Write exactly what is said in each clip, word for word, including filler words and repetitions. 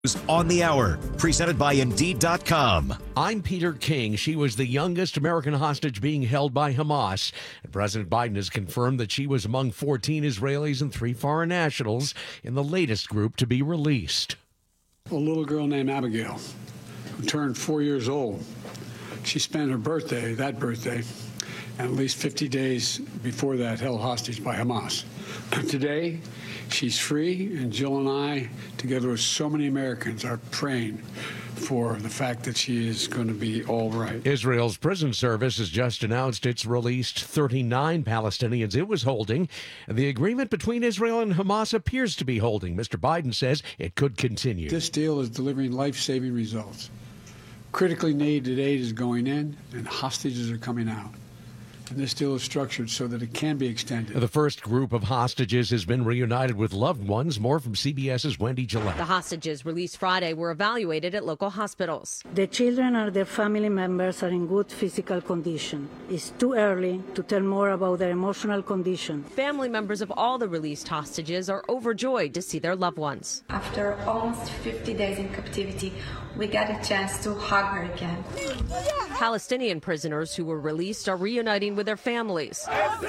On the Hour, presented by Indeed dot com. I'm Peter King. She was the youngest American hostage being held by Hamas. And President Biden has confirmed that she was among fourteen Israelis and three foreign nationals in the latest group to be released. A little girl named Abigail, who turned four years old. She spent her birthday, that birthday, and at least fifty days before that held hostage by Hamas. Today, she's free, and Jill and I, together with so many Americans, are praying for the fact that she is going to be all right. Israel's prison service has just announced it's released thirty-nine Palestinians it was holding. The agreement between Israel and Hamas appears to be holding. Mister Biden says it could continue. This deal is delivering life-saving results. Critically needed aid is going in, and hostages are coming out. And this deal is structured so that it can be extended. The first group of hostages has been reunited with loved ones. More from CBS's Wendy Gillette. The hostages released Friday were evaluated at local hospitals. The children and their family members are in good physical condition. It's too early to tell more about their emotional condition. Family members of all the released hostages are overjoyed to see their loved ones. After almost fifty days in captivity, we got a chance to hug her again. Palestinian prisoners who were released are reuniting with their families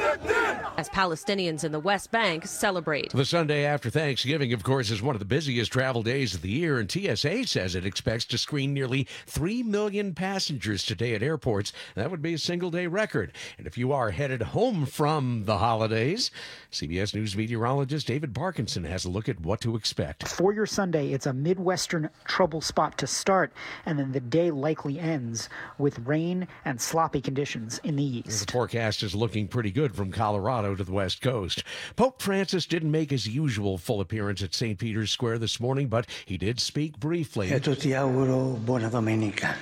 as Palestinians in the West Bank celebrate. The Sunday after Thanksgiving, of course, is one of the busiest travel days of the year, and T S A says it expects to screen nearly three million passengers today at airports. That would be a single-day record. And if you are headed home from the holidays, C B S News meteorologist David Parkinson has a look at what to expect. For your Sunday, it's a Midwestern trouble spot to start, and then the day likely ends with rain and sloppy conditions in the east. The forecast is looking pretty good from Colorado to the west coast. Pope Francis didn't make his usual full appearance at Saint Peter's Square this morning, but he did speak briefly. E tutti auguro buona domenica.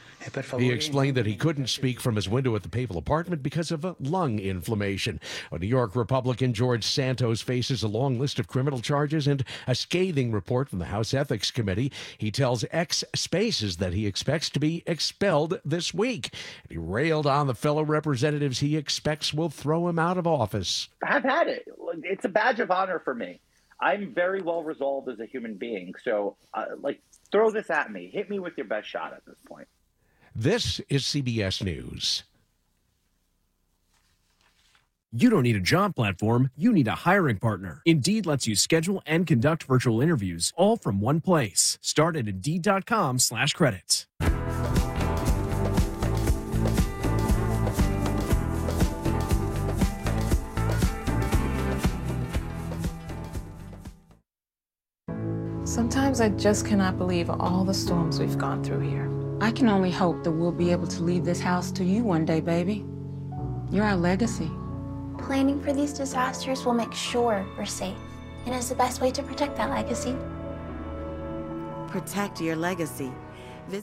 He explained that he couldn't speak from his window at the papal apartment because of a lung inflammation. A New York Republican George Santos faces a long list of criminal charges and a scathing report from the House Ethics Committee. He tells X Spaces that he expects to be expelled this week. He railed on the fellow representatives he expects will throw him out of office. I've had it. It's a badge of honor for me. I'm very well resolved as a human being. So, uh, like, throw this at me. Hit me with your best shot at this point. This is C B S News. You don't need a job platform, you need a hiring partner. Indeed lets you schedule and conduct virtual interviews all from one place. Start at Indeed.com slash credits. Sometimes I just cannot believe all the storms we've gone through here. I can only hope that we'll be able to leave this house to you one day, baby. You're our legacy. Planning for these disasters will make sure we're safe, and is the best way to protect that legacy. Protect your legacy. This-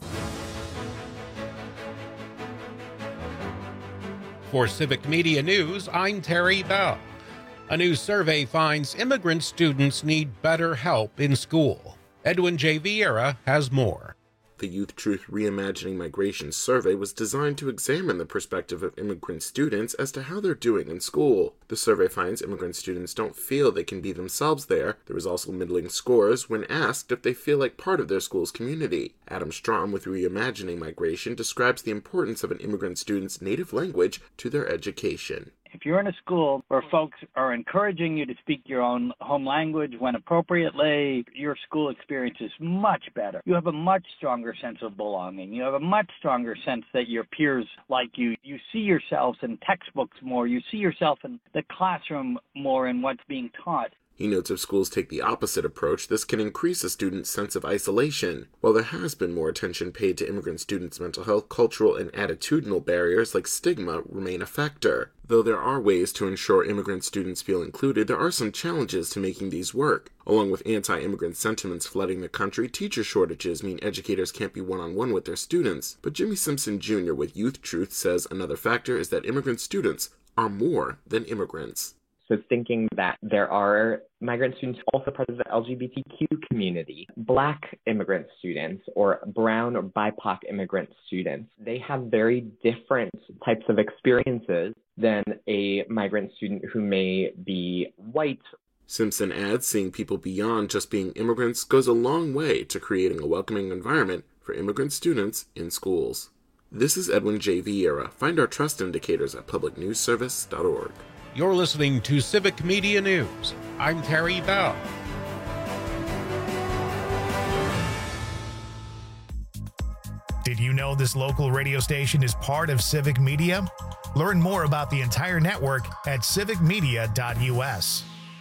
For Civic Media News, I'm Terry Bell. A new survey finds immigrant students need better help in school. Edwin J. Vieira has more. The Youth Truth Reimagining Migration survey was designed to examine the perspective of immigrant students as to how they're doing in school. The survey finds immigrant students don't feel they can be themselves there. There was also middling scores when asked if they feel like part of their school's community. Adam Strom with Reimagining Migration describes the importance of an immigrant student's native language to their education. If you're in a school where folks are encouraging you to speak your own home language when appropriately, your school experience is much better. You have a much stronger sense of belonging. You have a much stronger sense that your peers like you. You see yourselves in textbooks more. You see yourself in the classroom more in what's being taught. He notes if schools take the opposite approach, this can increase a student's sense of isolation. While there has been more attention paid to immigrant students' mental health, cultural and attitudinal barriers like stigma remain a factor. Though there are ways to ensure immigrant students feel included, there are some challenges to making these work. Along with anti-immigrant sentiments flooding the country, teacher shortages mean educators can't be one-on-one with their students. But Jimmy Simpson Junior with Youth Truth says another factor is that immigrant students are more than immigrants. So thinking that there are migrant students also part of the L G B T Q community, Black immigrant students or brown or B I P O C immigrant students, they have very different types of experiences than a migrant student who may be white. Simpson adds seeing people beyond just being immigrants goes a long way to creating a welcoming environment for immigrant students in schools. This is Edwin J. Vieira. Find our trust indicators at public news service dot org. You're listening to Civic Media News. I'm Terry Bell. Did you know this local radio station is part of Civic Media? Learn more about the entire network at civic media dot U S.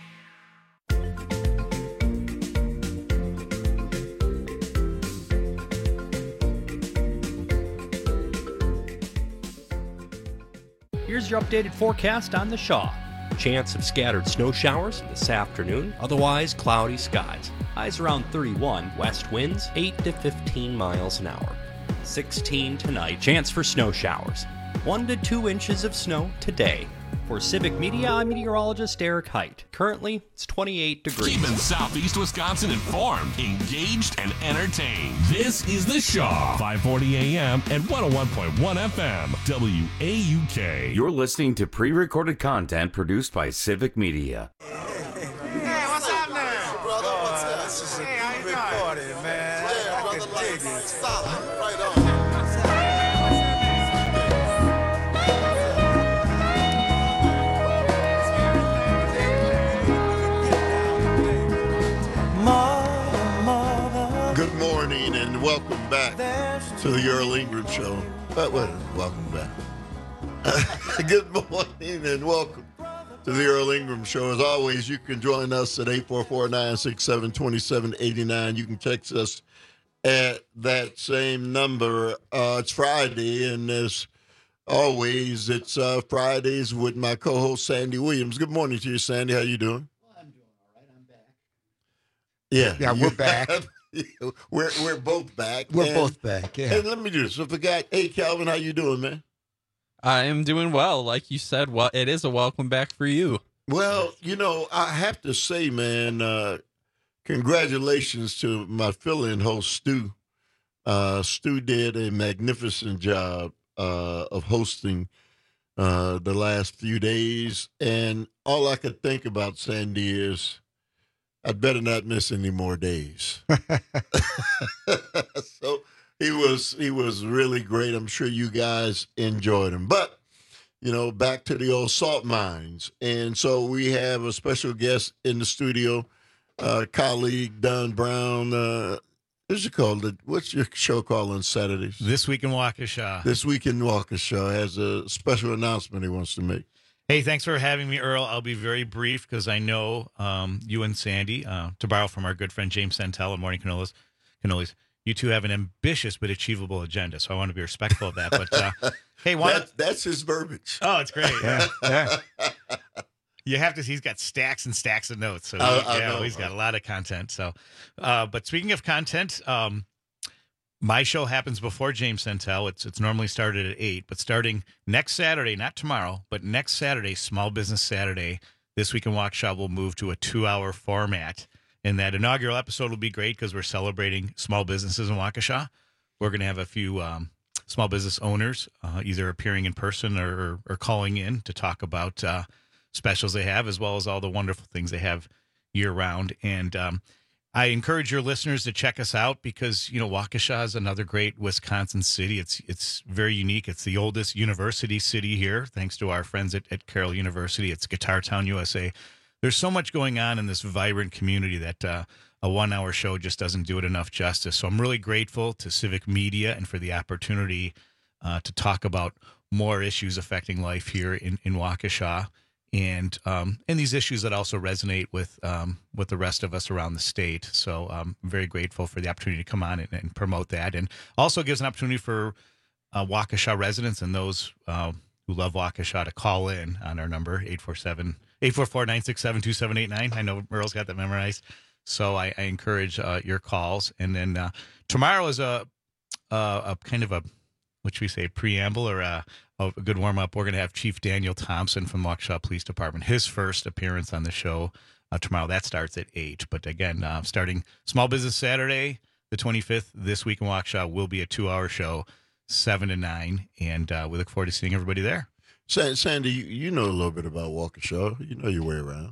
Here's your updated forecast on the Shaw. Chance of scattered snow showers this afternoon, otherwise cloudy skies. Highs around thirty-one, west winds eight to fifteen miles an hour. sixteen tonight, chance for snow showers. one to two inches of snow today. For Civic Media, I'm meteorologist Eric Height. Currently, it's twenty-eight degrees. Keeping Southeast Wisconsin informed, engaged, and entertained. This is The Shaw, five forty A M and one oh one point one F M, W A U K. You're listening to pre-recorded content produced by Civic Media. Hey, what's happening? Brother, what's up? This is a hey, how you doing? Party, man. Yeah, I can dig it. Solid. Right on. Good morning and welcome back to the Earl Ingram Show. But wait, welcome back. Good morning and welcome to the Earl Ingram Show. As always, you can join us at eight four four, nine six seven, two seven eight nine. You can text us at that same number. Uh, it's Friday, and as always, it's uh, Fridays with my co-host Sandy Williams. Good morning to you, Sandy. How you doing? Well, I'm doing all right. I'm back. Yeah, yeah, we're back. we're we're both back. We're and, both back. Yeah. And let me do this. I forgot. Hey, Calvin, how you doing, man? I am doing well. Like you said, well, it is a welcome back for you. Well, you know, I have to say, man, uh, congratulations to my fill-in host, Stu. Uh, Stu did a magnificent job uh, of hosting uh, the last few days. And all I could think about, Sandy, is I'd better not miss any more days. So he was he was really great. I'm sure you guys enjoyed him. But, you know, back to the old salt mines. And so we have a special guest in the studio, uh, colleague Don Brown. Uh, what's it called? What's your show called on Saturdays? This Week in Waukesha. This Week in Waukesha has a special announcement he wants to make. Hey, thanks for having me, Earl. I'll be very brief because I know um, you and Sandy, uh, to borrow from our good friend James Santel at Morning Cannolis, Cannolis, you two have an ambitious but achievable agenda, so I want to be respectful of that. But uh, hey, why that, that's his verbiage. Oh, it's great. Yeah, yeah. You have to. He's got stacks and stacks of notes, so he, I, I yeah, know. he's got a lot of content. So, uh, but speaking of content, um, my show happens before James Santel. It's it's normally started at eight, but starting next Saturday, not tomorrow, but next Saturday, Small Business Saturday, This Week in Waukesha will move to a two-hour format. And that inaugural episode will be great because we're celebrating small businesses in Waukesha. We're going to have a few um, small business owners uh, either appearing in person or, or calling in to talk about uh, specials they have, as well as all the wonderful things they have year-round. And um, I encourage your listeners to check us out because, you know, Waukesha is another great Wisconsin city. It's it's very unique. It's the oldest university city here, thanks to our friends at, at Carroll University. It's Guitar Town, U S A. There's so much going on in this vibrant community that uh, a one-hour show just doesn't do it enough justice. So I'm really grateful to Civic Media and for the opportunity uh, to talk about more issues affecting life here in, in Waukesha. And um, and these issues that also resonate with um, with the rest of us around the state. So um, I'm very grateful for the opportunity to come on and, and promote that. And also gives an opportunity for uh, Waukesha residents and those uh, who love Waukesha to call in on our number, eight four seven, eight four four, nine six seven, two seven eight nine. I know Merle's got that memorized. So I, I encourage uh, your calls. And then uh, tomorrow is a, a, a kind of a, what should we say, preamble or a, a good warm-up. We're going to have Chief Daniel Thompson from Waukesha Police Department, his first appearance on the show uh, tomorrow. That starts at eight. But again, uh, starting Small Business Saturday, the twenty-fifth, This Week in Waukesha will be a two-hour show, seven to nine. And uh, we look forward to seeing everybody there. Sandy, you know a little bit about Waukesha. You know your way around.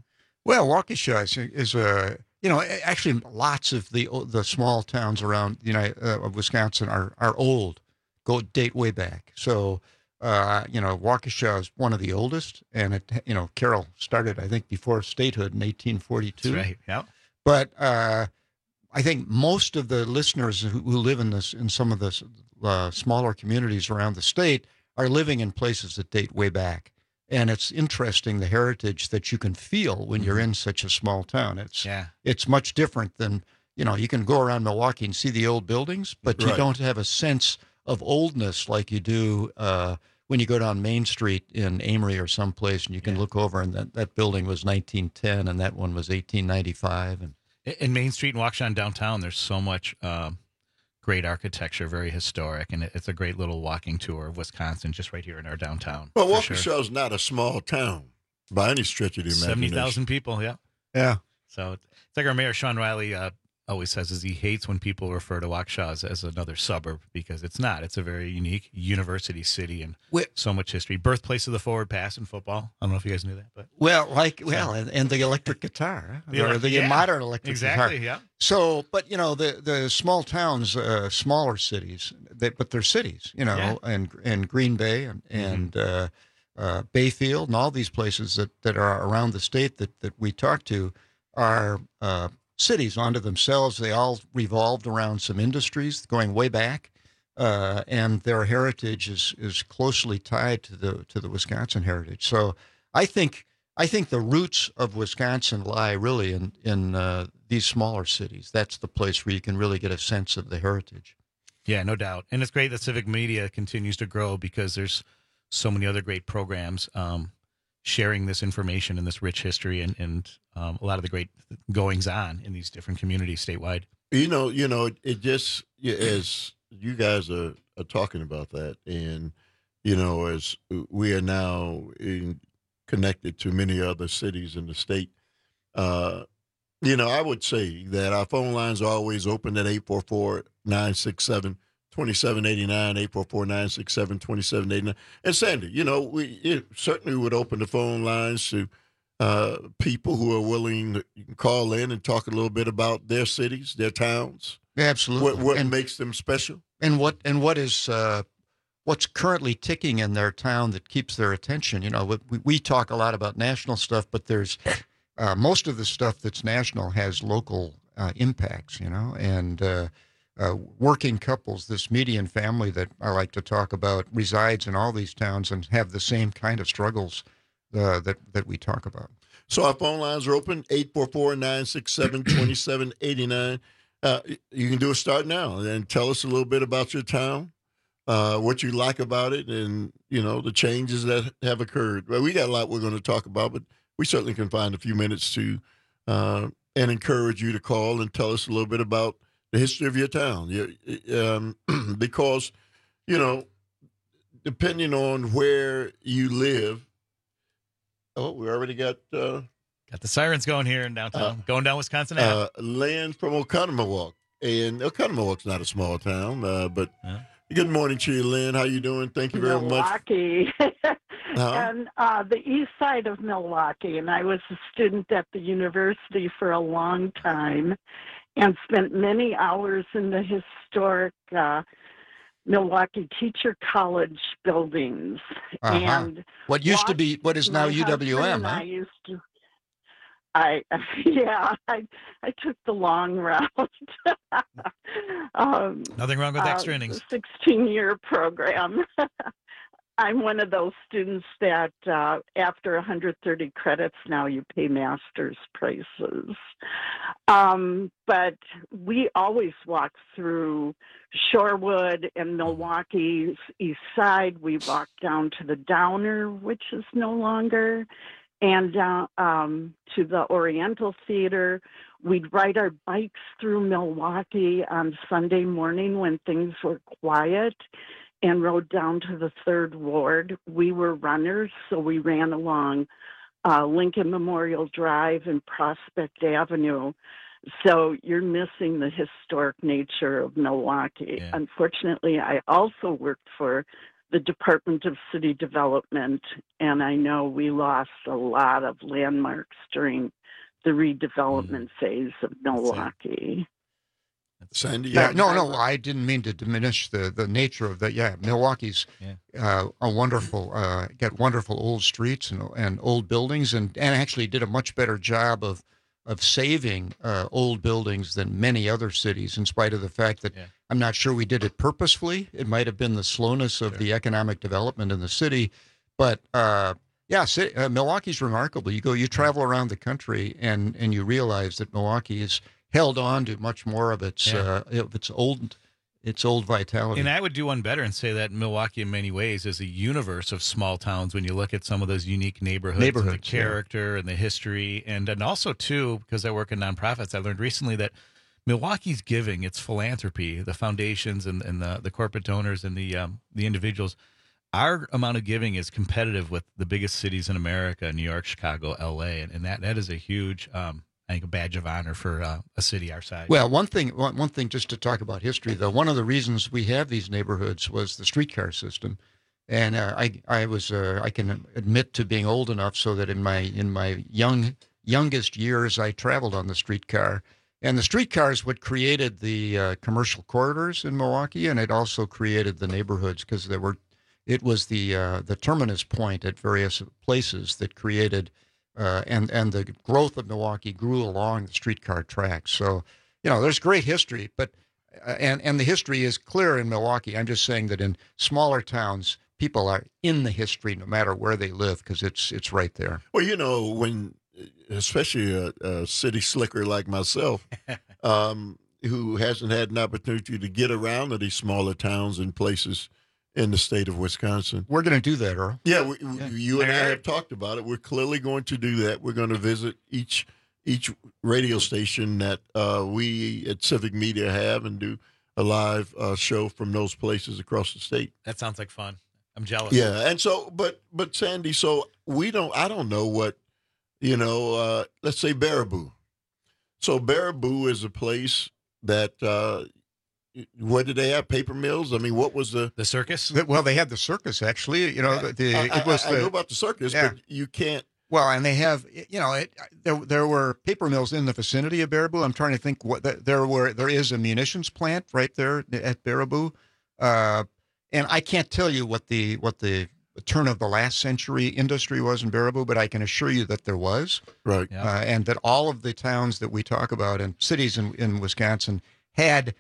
Well, Waukesha is, is a you know actually lots of the the small towns around you know uh, of Wisconsin are are old, go date way back. So uh, you know Waukesha is one of the oldest, and it you know Carroll started I think before statehood in eighteen forty-two. That's right. Yeah. But uh, I think most of the listeners who, who live in this in some of the uh, smaller communities around the state are living in places that date way back. And it's interesting the heritage that you can feel when you're in such a small town. It's yeah. it's much different than, you know, you can go around Milwaukee and see the old buildings, but you Right. don't have a sense of oldness like you do uh, when you go down Main Street in Amory or someplace and you can look over and that, that building was nineteen ten and that one was eighteen ninety-five. And In Main Street and Waukesha downtown, there's so much um, great architecture, very historic, and it- it's a great little walking tour of Wisconsin just right here in our downtown. Well, for Waukesha sure. is not a small town by any stretch of the imagination. seventy thousand people, yeah. Yeah. So it's like our mayor, Sean Riley, uh, always says is he hates when people refer to Waukesha as, as another suburb because it's not. It's a very unique university city and Wh- so much history. Birthplace of the forward pass in football. I don't know if you guys knew that, but Well, like well, and, and the electric guitar, The or elec- the yeah, modern electric exactly, guitar. yeah. So, but you know, the the small towns, uh, smaller cities, they, but they're cities, you know, Yeah. and and Green Bay and and uh, uh, Bayfield and all these places that, that are around the state that that we talk to are uh, cities unto themselves. They all revolved around some industries going way back. Uh, and their heritage is, is closely tied to the to the Wisconsin heritage. So I think I think the roots of Wisconsin lie really in in uh, these smaller cities. That's the place where you can really get a sense of the heritage. Yeah, no doubt. And it's great that Civic Media continues to grow because there's so many other great programs um, sharing this information and this rich history and, and um, a lot of the great goings on in these different communities statewide. You know, you know, it, it just yeah, as you guys are, are talking about that, and you know, as we are now in, connected to many other cities in the state, uh, you know, I would say that our phone lines are always open at eight four four, nine six seven, two seven eight nine, eight four four, nine six seven, two seven eight nine. And Sandy, you know, we it certainly would open the phone lines to uh, people who are willing to call in and talk a little bit about their cities, their towns. Absolutely. What, what and, makes them special? and what and what is uh, what's currently ticking in their town that keeps their attention? You know, we, we talk a lot about national stuff, but there's uh, most of the stuff that's national has local uh, impacts. You know, and uh, uh, working couples, this median family that I like to talk about, resides in all these towns and have the same kind of struggles uh, that that we talk about. So our phone lines are open, eight four four, nine six seven, two seven eight nine. Uh, you can do a start now and tell us a little bit about your town, uh, what you like about it, and, you know, the changes that have occurred. Well, we got a lot we're going to talk about, but we certainly can find a few minutes to uh, and encourage you to call and tell us a little bit about the history of your town. You, um, because, you know, depending on where you live, oh, we already got... Uh, Got the sirens going here in downtown, Uh, going down Wisconsin Ave. Uh, Lynn from Oconomowoc, and Oconomowoc's not a small town, uh, but good morning to you, Lynn. How you doing? Thank you very Milwaukee. much. Uh-huh. and uh, the east side of Milwaukee. And I was a student at the university for a long time and spent many hours in the historic uh, Milwaukee Teacher College buildings. Uh-huh. And What used to be, what is now my U W M, husband and huh? I used to. I yeah, I I took the long route. um, Nothing wrong with extra uh, innings. sixteen-year program. I'm one of those students that uh, after one hundred thirty credits now you pay master's prices. Um, but we always walk through Shorewood and Milwaukee's east side. We walk down to the Downer, which is no longer, and uh, um, to the Oriental Theater. We'd ride our bikes through Milwaukee on Sunday morning when things were quiet and rode down to the Third Ward. We were runners, so we ran along uh, Lincoln Memorial Drive and Prospect Avenue. So you're missing the historic nature of Milwaukee. Yeah. Unfortunately, I also worked for the Department of City Development, and I know we lost a lot of landmarks during the redevelopment phase of Milwaukee. Sandy, Yeah, no, no, I didn't mean to diminish the, the nature of that. Yeah, Milwaukee's Yeah. uh, a wonderful, uh, got wonderful old streets and and old buildings, and, and actually did a much better job of of saving uh, old buildings than many other cities. In spite of the fact that Yeah. I'm not sure we did it purposefully. It might have been the slowness of the economic development in the city, but uh, yeah, ci- uh, Milwaukee's remarkable. You go, you travel around the country, and and you realize that Milwaukee is held on to much more of its Yeah. uh, of its old its old vitality. And I would do one better and say that Milwaukee, in many ways, is a universe of small towns. When you look at some of those unique neighborhoods, and the Neighborhoods, yeah. character and the history, and and also too, because I work in nonprofits, I learned recently that Milwaukee's giving, its philanthropy, the foundations and, and the the corporate donors and the um, the individuals, our amount of giving is competitive with the biggest cities in America: New York, Chicago, L A, and, and that that is a huge. Um, I think a badge of honor for uh, a city our size. Well, one thing, one, one thing, just to talk about history, though, one of the reasons we have these neighborhoods was the streetcar system, and uh, I, I was, uh, I can admit to being old enough so that in my, in my young, youngest years, I traveled on the streetcar, and the streetcars what created the uh, commercial corridors in Milwaukee, and it also created the neighborhoods because there were, it was the uh, the terminus point at various places that created. Uh, and and the growth of Milwaukee grew along the streetcar tracks. So, you know, there's great history, but uh, and and the history is clear in Milwaukee. I'm just saying that in smaller towns, people are in the history no matter where they live because it's it's right there. Well, you know, when especially a, a city slicker like myself, um, who hasn't had an opportunity to get around to these smaller towns and places in the state of Wisconsin. We're going to do that, Earl. Yeah, we, yeah. you and I have talked about it. We're clearly going to do that. We're going to visit each each radio station that uh, we at Civic Media have and do a live uh, show from those places across the state. That sounds like fun. I'm jealous. Yeah, and so, but but Sandy, so we don't. I don't know what, you know. Uh, let's say Baraboo. So Baraboo is a place that. Uh, What did they have? Paper mills? I mean, what was the the circus? Well, they had the circus actually. You know, the I, it was I, the, I know about the circus, yeah. but you can't. Well, and they have, you know, it, there there were paper mills in the vicinity of Baraboo. I'm trying to think what there were. There is a munitions plant right there at Baraboo, uh, and I can't tell you what the what the turn of the last century industry was in Baraboo, but I can assure you that there was. Right. Uh, and that all of the towns that we talk about and cities in, in Wisconsin had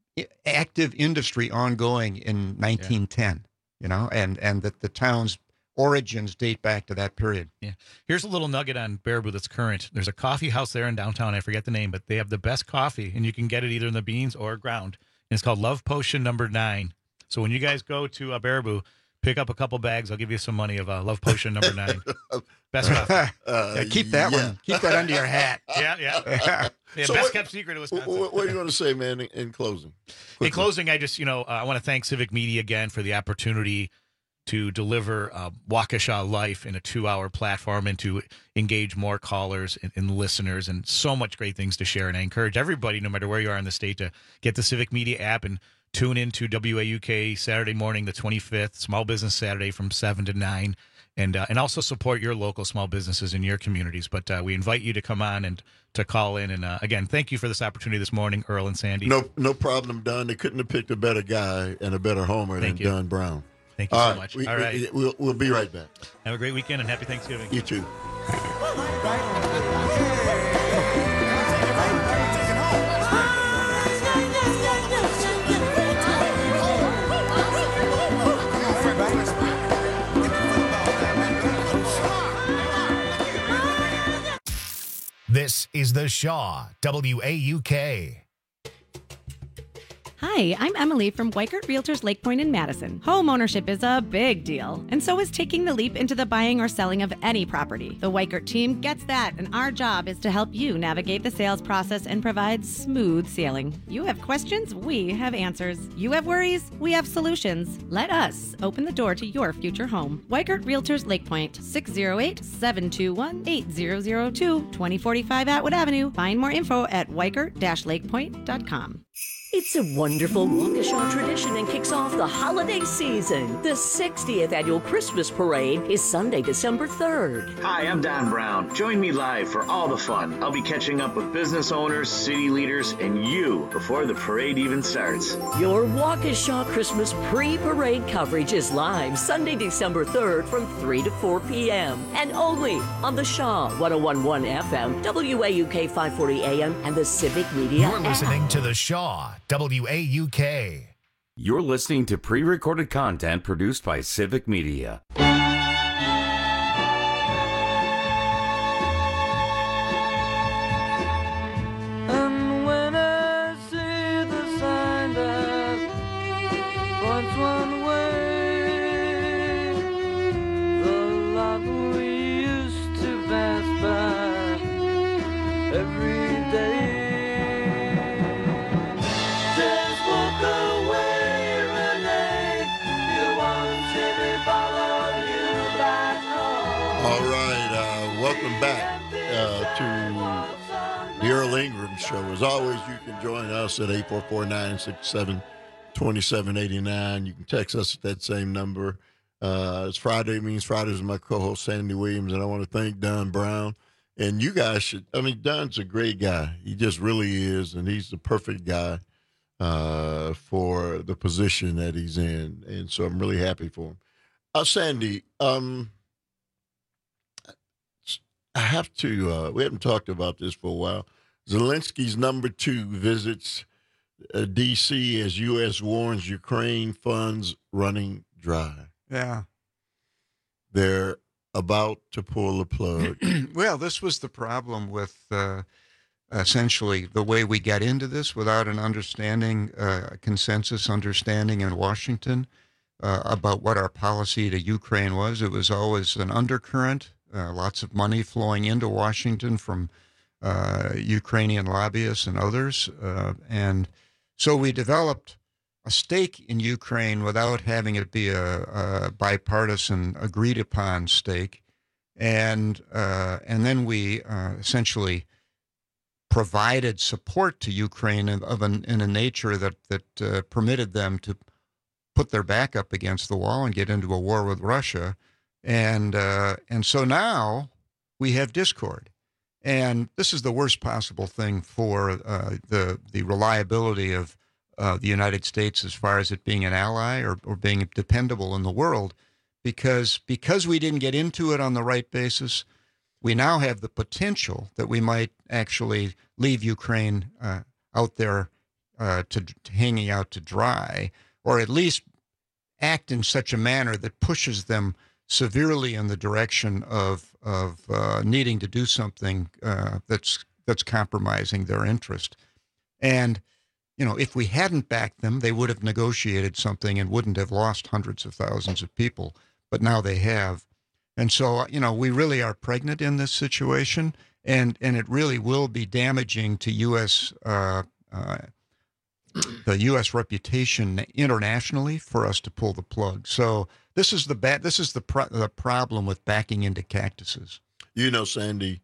active industry ongoing in nineteen ten, yeah. you know, and, and that the town's origins date back to that period. Yeah. Here's a little nugget on Baraboo that's current. There's a coffee house there in downtown. I forget the name, but they have the best coffee, and you can get it either in the beans or ground. And it's called Love Potion Number Nine. So when you guys go to uh, Baraboo, pick up a couple bags. I'll give you some money of uh, Love Potion Number Nine. Best coffee. Uh, yeah, keep that yeah. one. Keep that under your hat. Yeah, yeah. yeah So best what, kept secret of Wisconsin. What, what are you going to say, man, in, in closing? Quickly. In closing, I just, you know, uh, I want to thank Civic Media again for the opportunity to deliver uh, Waukesha Life in a two-hour platform and to engage more callers and, and listeners and so much great things to share. And I encourage everybody, no matter where you are in the state, to get the Civic Media app and tune into W A U K Saturday morning, the twenty-fifth, Small Business Saturday from seven to nine. And uh, and also support your local small businesses in your communities. But uh, we invite you to come on and to call in. And uh, again, thank you for this opportunity this morning, Earl and Sandy. No, no problem, Don. They couldn't have picked a better guy and a better homer Thank than you. Don Brown. Thank you All so right, much. We, All right, we, we'll we'll be right back. have a great weekend and happy Thanksgiving. You too. This is The Shaw, W A U K. Hi, I'm Emily from Weikert Realtors Lake Point in Madison. Home ownership is a big deal, and so is taking the leap into the buying or selling of any property. The Weikert team gets that, and our job is to help you navigate the sales process and provide smooth sailing. You have questions, we have answers. You have worries, we have solutions. Let us open the door to your future home. Weikert Realtors Lake Point, six oh eight, seven two one, eight zero zero two, twenty forty-five Atwood Avenue. Find more info at weikert dash lakepoint dot com. It's a wonderful Waukesha tradition and kicks off the holiday season. The sixtieth Annual Christmas Parade is Sunday, December third. Hi, I'm Don Brown. Join me live for all the fun. I'll be catching up with business owners, city leaders, and you before the parade even starts. Your Waukesha Christmas pre-parade coverage is live Sunday, December third from three to four p.m. and only on the Shaw one oh one point one F M, W A U K five forty A M, and the Civic Media You're app. listening to the Shaw, W A U K. You're listening to pre-recorded content produced by Civic Media. And when I see the sign that points one way, the lot we used to pass by every day. Just walk away, Renee. You won't see me follow you back home. All right, uh, welcome back uh, to the Earl Ingram Show. As always, you can join us at eight four four, nine six seven, two seven eight nine. You can text us at that same number. Uh, it's Friday. It means Fridays with my co-host, Sandy Williams, and I want to thank Don Brown. And you guys should, I mean, Don's a great guy. He just really is, and he's the perfect guy uh, for the position that he's in. And so I'm really happy for him. Uh, Sandy, um, I have to, uh, we haven't talked about this for a while. Zelensky's number two visits uh, D C as U S warns Ukraine funds running dry. Yeah. They're about to pull the plug. Well, this was the problem with uh, essentially the way we got into this without an understanding, uh, consensus understanding in Washington uh, about what our policy to Ukraine was. It was always an undercurrent, uh, lots of money flowing into Washington from uh, Ukrainian lobbyists and others. Uh, and so we developed a stake in Ukraine without having it be a, a bipartisan, agreed-upon stake, and uh, and then we uh, essentially provided support to Ukraine of, of an, in a nature that that uh, permitted them to put their back up against the wall and get into a war with Russia, and uh, and so now we have discord, and this is the worst possible thing for uh, the the reliability of Uh, the United States as far as it being an ally or, or being dependable in the world, because because we didn't get into it on the right basis, we now have the potential that we might actually leave Ukraine uh, out there uh, to, to hanging out to dry, or at least act in such a manner that pushes them severely in the direction of of uh, needing to do something uh, that's that's compromising their interest. And you know, if we hadn't backed them, they would have negotiated something and wouldn't have lost hundreds of thousands of people. But now they have. And so, you know, we really are pregnant in this situation, and, and it really will be damaging to U S uh, uh, the U S reputation internationally for us to pull the plug. So this is the bad. This is the pro- the problem with backing into cactuses. You know, Sandy,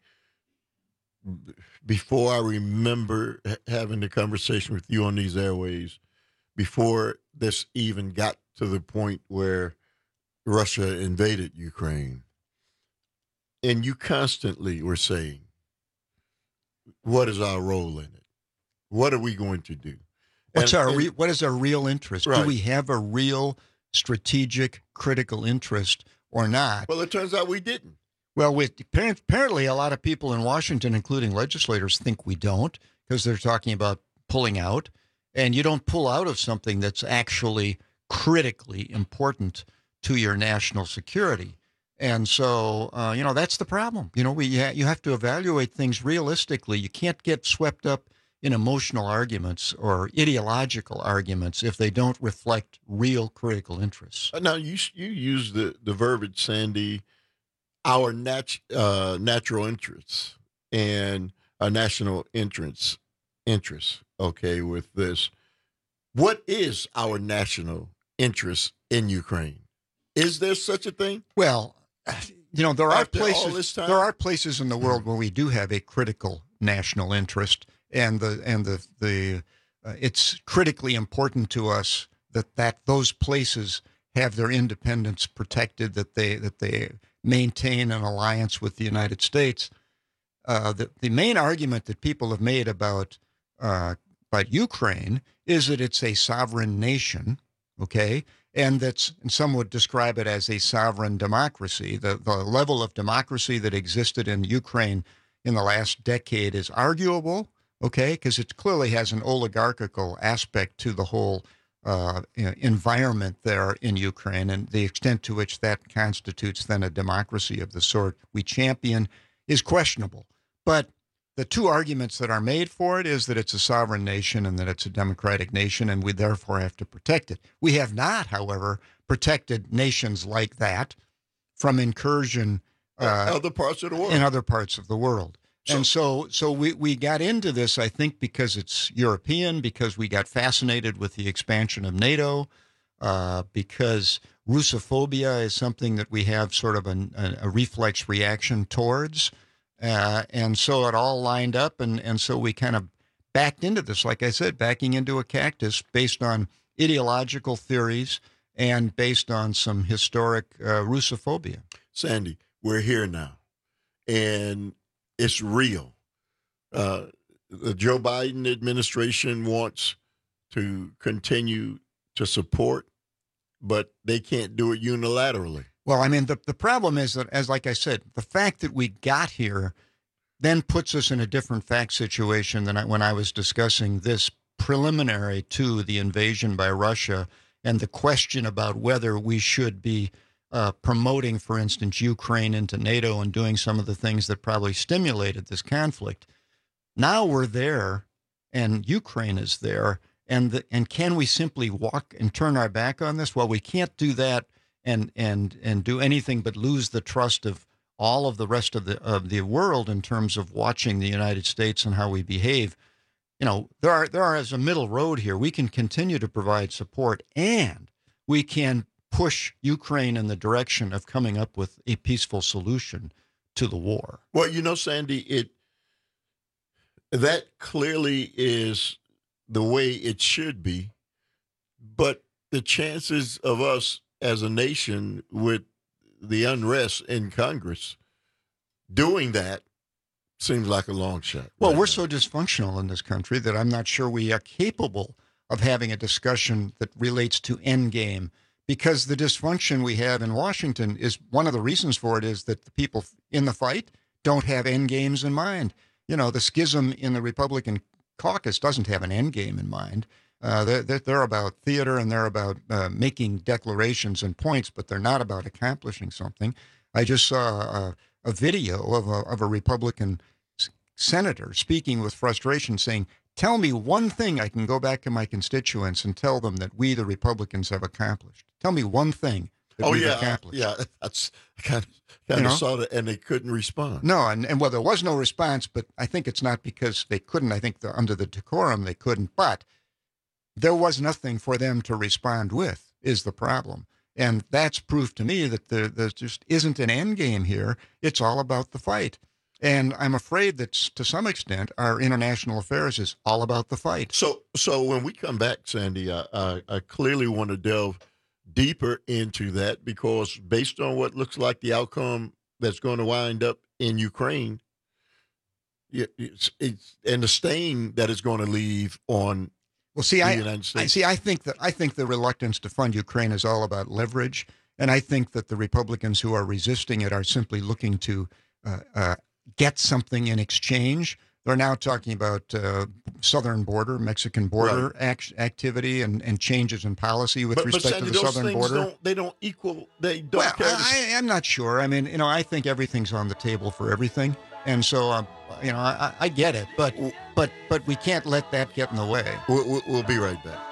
before I remember having the conversation with you on these airways, before this even got to the point where Russia invaded Ukraine, and you constantly were saying, what is our role in it? What are we going to do? What's and, our and, re- what is our real interest? Right. Do we have a real strategic, critical interest or not? Well, it turns out we didn't. Well, with, apparently a lot of people in Washington, including legislators, think we don't, because they're talking about pulling out. And you don't pull out of something that's actually critically important to your national security. And so, uh, you know, that's the problem. You know, we ha- you have to evaluate things realistically. You can't get swept up in emotional arguments or ideological arguments if they don't reflect real critical interests. Now, you you use the, the verbiage, Sandy, our nat- uh, natural interests and our national interests, interests, okay, with this. What is our national interest in Ukraine? Is there such a thing? Well, you know, there are After all places this time? there are places in the world where we do have a critical national interest, and the and the the uh, it's critically important to us that, that those places have their independence protected, that they that they maintain an alliance with the United States. Uh, the, the main argument that people have made about uh, about Ukraine is that it's a sovereign nation, okay, and that's and some would describe it as a sovereign democracy. The the level of democracy that existed in Ukraine in the last decade is arguable, okay, because it clearly has an oligarchical aspect to the whole uh, you know, environment there in Ukraine, and the extent to which that constitutes then a democracy of the sort we champion is questionable. But the two arguments that are made for it is that it's a sovereign nation and that it's a democratic nation, and we therefore have to protect it. We have not, however, protected nations like that from incursion uh, other parts of the world. in other parts of the world. So- and so so we, we got into this, I think, because it's European, because we got fascinated with the expansion of NATO, uh, because Russophobia is something that we have sort of an, a, a reflex reaction towards. Uh, and so it all lined up, and, and so we kind of backed into this, like I said, backing into a cactus based on ideological theories and based on some historic uh, Russophobia. Sandy, we're here now, and it's real. Uh, the Joe Biden administration wants to continue to support, but they can't do it unilaterally. Well, I mean, the, the problem is that, as like I said, the fact that we got here then puts us in a different fact situation than I, when I was discussing this preliminary to the invasion by Russia and the question about whether we should be uh, promoting, for instance, Ukraine into NATO and doing some of the things that probably stimulated this conflict. Now we're there, and Ukraine is there, and the, and can we simply walk and turn our back on this? Well, we can't do that and and and do anything but lose the trust of all of the rest of the of the world in terms of watching the United States and how we behave. You know, there are there are as a middle road here. We can continue to provide support, and we can push Ukraine in the direction of coming up with a peaceful solution to the war. Well, you know, Sandy, it that clearly is the way it should be, but the chances of us as a nation with the unrest in Congress doing that seems like a long shot. Well, right we're now. so dysfunctional in this country that I'm not sure we are capable of having a discussion that relates to endgame, because the dysfunction we have in Washington is one of the reasons for it is that the people in the fight don't have endgames in mind. You know, the schism in the Republican caucus doesn't have an endgame in mind. Uh, they're, they're about theater, and they're about uh, making declarations and points, but they're not about accomplishing something. I just saw a, a video of a, of a Republican s- senator speaking with frustration, saying, tell me one thing I can go back to my constituents and tell them that we, the Republicans, have accomplished. Tell me one thing that Oh we've yeah, accomplished. yeah. That's kind of kind You of know? saw that, and they couldn't respond. No, and, and well, there was no response, but I think it's not because they couldn't. I think the, under the decorum they couldn't, but there was nothing for them to respond with is the problem. And that's proof to me that there, there just isn't an end game here. It's all about the fight. And I'm afraid that s- to some extent our international affairs is all about the fight. So, so when we come back, Sandy, I, I, I clearly want to delve deeper into that, because based on what looks like the outcome that's going to wind up in Ukraine, it- it's, it's and the stain that it's going to leave on Well, see, the I, United I States. see. I think that I think the reluctance to fund Ukraine is all about leverage, and I think that the Republicans who are resisting it are simply looking to uh, uh, get something in exchange. They're now talking about uh, southern border, Mexican border act- activity, and, and changes in policy with but, but respect Sandy, to the those southern things border. don't they don't equal they don't Well, carry the I, I'm not sure. I mean, you know, I think everything's on the table for everything, and so um, you know, I, I get it, but but but we can't let that get in the way. We'll, we'll, we'll be right back.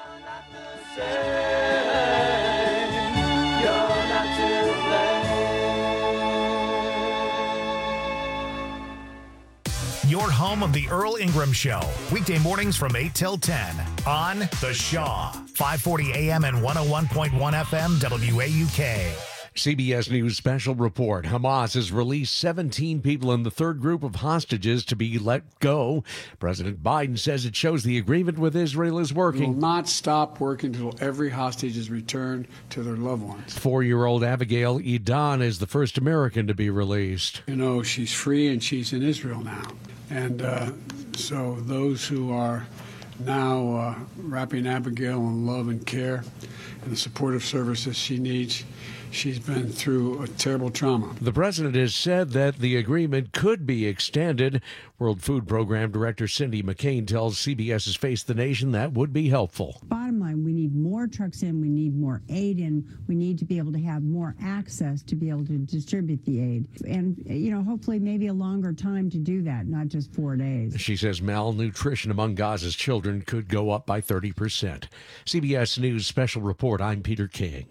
Your home of the Earl Ingram Show, weekday mornings from eight till ten on The Shaw, five forty A M and one oh one point one F M W A U K. C B S News special report. Hamas has released seventeen people in the third group of hostages to be let go. President Biden says it shows the agreement with Israel is working. We will not stop working until every hostage is returned to their loved ones. Four-year-old Abigail Edan is the first American to be released. You know, she's free and she's in Israel now. And uh, so those who are now uh, wrapping Abigail in love and care and the supportive services she needs, she's been through a terrible trauma. The president has said that the agreement could be extended. World Food Program Director Cindy McCain tells CBS's Face the Nation that would be helpful. Bottom line, we need more trucks in, we need more aid in, we need to be able to have more access to be able to distribute the aid. And, you know, hopefully maybe a longer time to do that, not just four days. She says malnutrition among Gaza's children could go up by thirty percent. C B S News Special Report, I'm Peter King.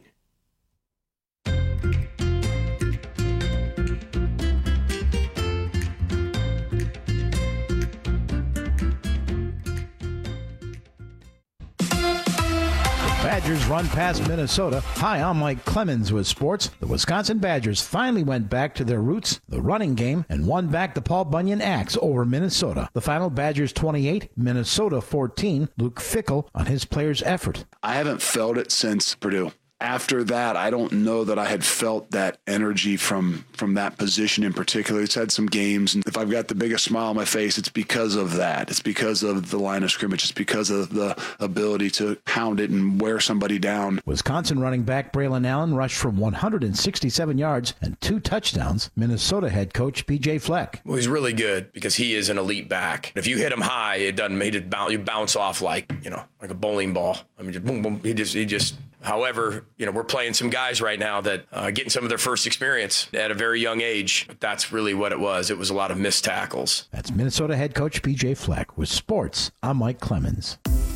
Badgers run past Minnesota. Hi, I'm Mike Clemens with sports. The Wisconsin Badgers finally went back to their roots, the running game, and won back the Paul Bunyan Axe over Minnesota. The final, Badgers twenty-eight, Minnesota fourteen. Luke Fickell on his players' effort. I haven't felt it since Purdue. After that, I don't know that I had felt that energy from from that position in particular. It's had some games, and if I've got the biggest smile on my face, it's because of that. It's because of the line of scrimmage. It's because of the ability to pound it and wear somebody down. Wisconsin running back Braylon Allen rushed from one hundred sixty-seven yards and two touchdowns. Minnesota head coach P J Fleck. Well, he's really good because he is an elite back. If you hit him high, it doesn't make it bounce. You bounce off like you know, like a bowling ball. I mean, just boom, boom. He just, he just. However, you know, we're playing some guys right now that are uh, getting some of their first experience at a very young age. But that's really what it was. It was a lot of missed tackles. That's Minnesota head coach P J Fleck. With sports, I'm Mike Clemens.